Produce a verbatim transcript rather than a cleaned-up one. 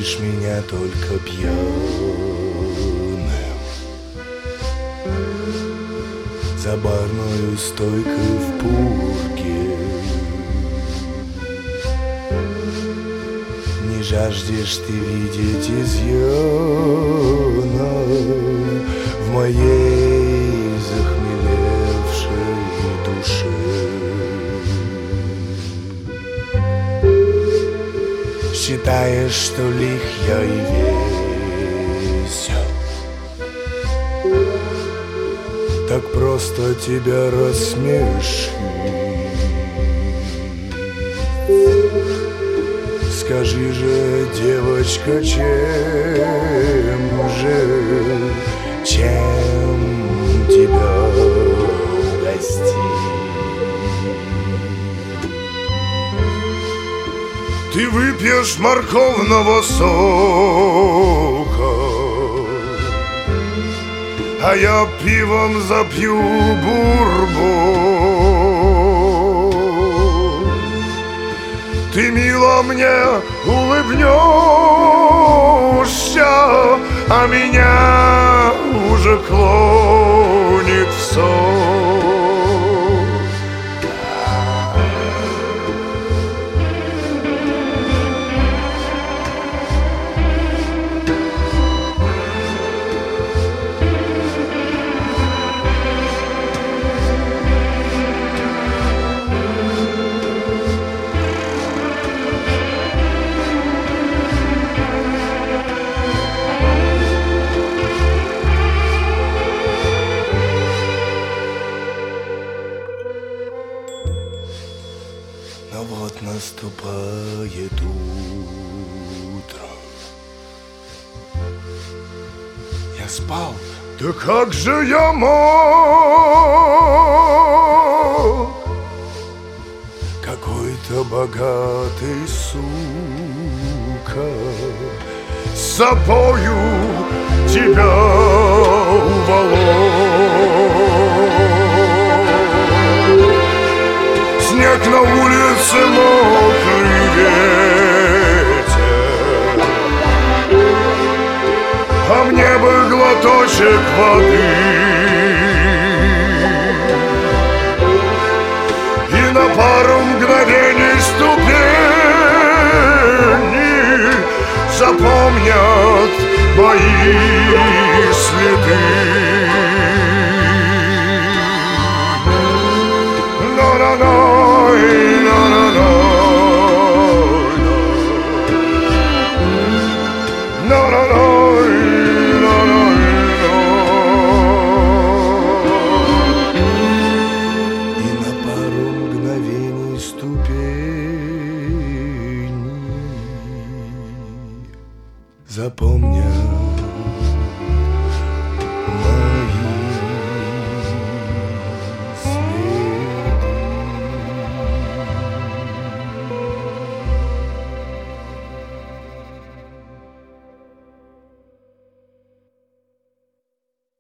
видишь меня только пьяным за барную стойкой в пурге. Не жаждешь ты видеть изъяна в моей захмелевшей душе. Считаешь, что лих я и весел, так просто тебя рассмешить. Скажи же, девочка, чем же, чем тебя угостить? Ты выпьешь морковного сока, а я пивом запью бурбон. Ты, мило, мне улыбнешься, а меня уже клонит в сон. Но вот наступает утро. Я спал. Да как же я мог? Какой-то богатый сука с собою тебя уволок. Снег на улице, мокрый ветер, а мне бы глоточек воды и на пару мгновений ступени запомнят мои следы. No-no-no. Запомнят